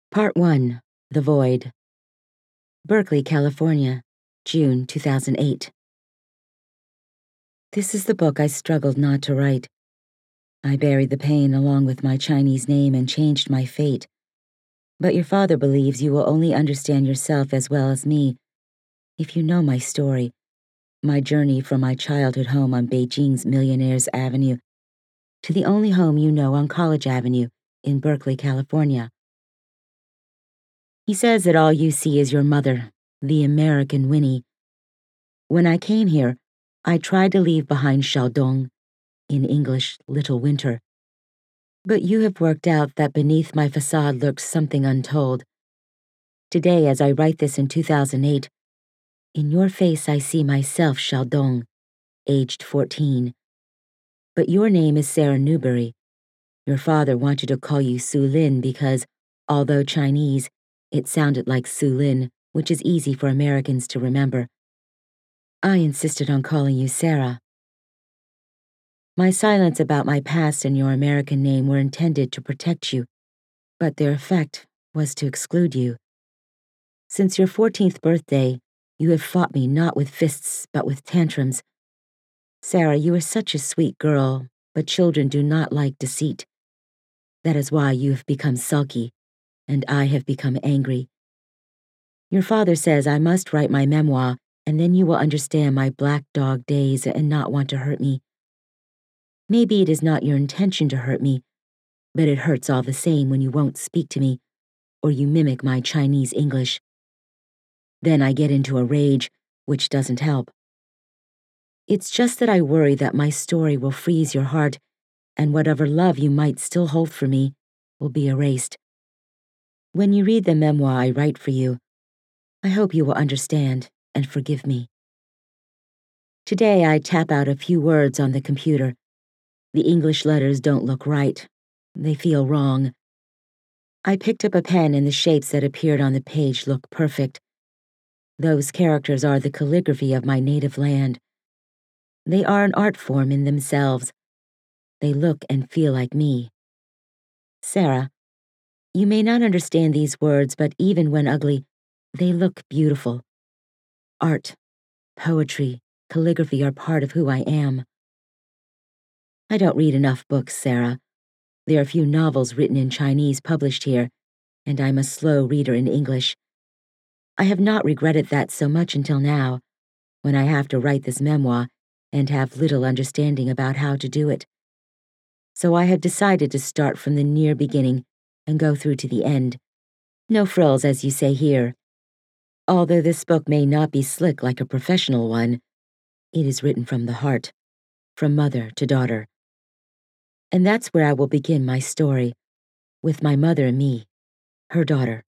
Part 1. The Void. Berkeley, California, June 2008. This is the book I struggled not to write. I buried the pain along with my Chinese name and changed my fate. But your father believes you will only understand yourself as well as me if you know my story, my journey from my childhood home on Beijing's Millionaires Avenue to the only home you know on College Avenue in Berkeley, California. He says that all you see is your mother, the American Winnie. When I came here, I tried to leave behind Xiaodong, in English, Little Winter. But you have worked out that beneath my facade lurks something untold. Today, as I write this in 2008, in your face I see myself, Xiaodong, aged 14. But your name is Sarah Newberry. Your father wanted to call you Su Lin because, although Chinese, it sounded like Su Lin, which is easy for Americans to remember. I insisted on calling you Sarah. My silence about my past and your American name were intended to protect you, but their effect was to exclude you. Since your 14th birthday, you have fought me not with fists, but with tantrums. Sarah, you are such a sweet girl, but children do not like deceit. That is why you have become sulky, and I have become angry. Your father says I must write my memoir, and then you will understand my black dog days and not want to hurt me. Maybe it is not your intention to hurt me, but it hurts all the same when you won't speak to me, or you mimic my Chinese English. Then I get into a rage, which doesn't help. It's just that I worry that my story will freeze your heart, and whatever love you might still hold for me will be erased. When you read the memoir I write for you, I hope you will understand and forgive me. Today I tap out a few words on the computer. The English letters don't look right. They feel wrong. I picked up a pen and the shapes that appeared on the page look perfect. Those characters are the calligraphy of my native land. They are an art form in themselves. They look and feel like me. Sarah, you may not understand these words, but even when ugly, they look beautiful. Art, poetry, calligraphy are part of who I am. I don't read enough books, Sarah. There are a few novels written in Chinese published here, and I'm a slow reader in English. I have not regretted that so much until now, when I have to write this memoir and have little understanding about how to do it. So I have decided to start from the near beginning and go through to the end. No frills, as you say here. Although this book may not be slick like a professional one, it is written from the heart, from mother to daughter. And that's where I will begin my story, with my mother and me, her daughter.